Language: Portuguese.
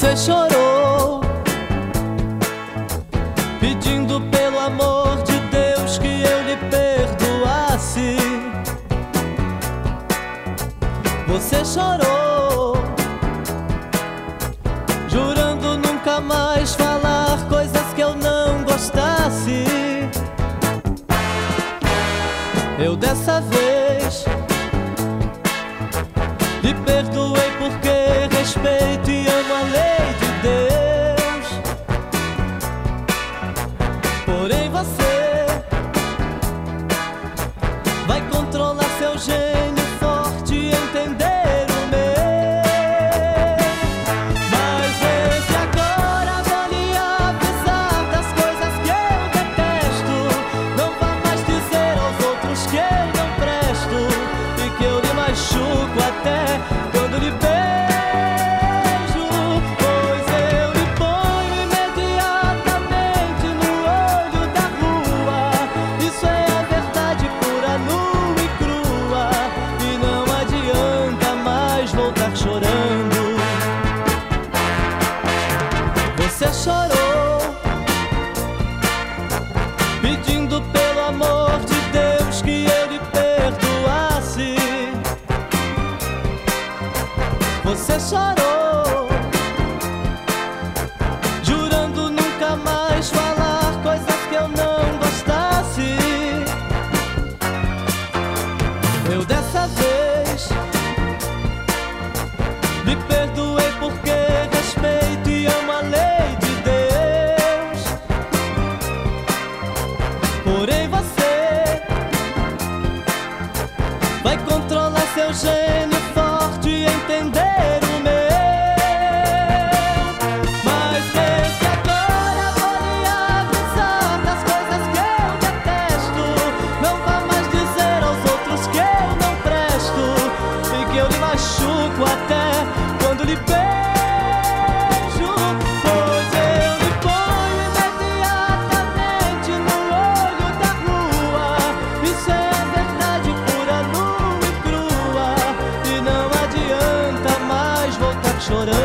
Você chorou, pedindo pelo amor de Deus que eu lhe perdoasse. Você chorou, jurando nunca mais falar coisas que eu não gostasse. Eu dessa vez lhe perdoei porque respeito e amo a lei de Deus. Porém você vai controlar seu gênio forte e entender o meu. Mas desde agora vou lhe avisar das coisas que eu detesto. Não vá mais dizer aos outros que eu não presto e que eu lhe machuco até quando lhe beijo. Pois eu lhe ponho imediatamente no olho da rua. Isso é a verdade pura, nua e crua, e não adianta mais voltar chorando. Você chorou, pedindo pelo amor de Deus que eu lhe perdoasse. Você chorou, jurando nunca mais falar coisas que eu não gostasse. Eu dessa vez lhe perdoei porque respeito e amo a lei de Deus. Porém você vai controlar seu gênio forte e entender o meu. Mas desde agora vou lhe avisar das coisas que eu detesto. Não vá mais dizer aos outros que eu não presto e que eu lhe machuco até quando lhe beijo. Pois eu lhe ponho imediatamente no olho da rua. Isso é a verdade pura, nua e crua, e não adianta mais voltar chorando.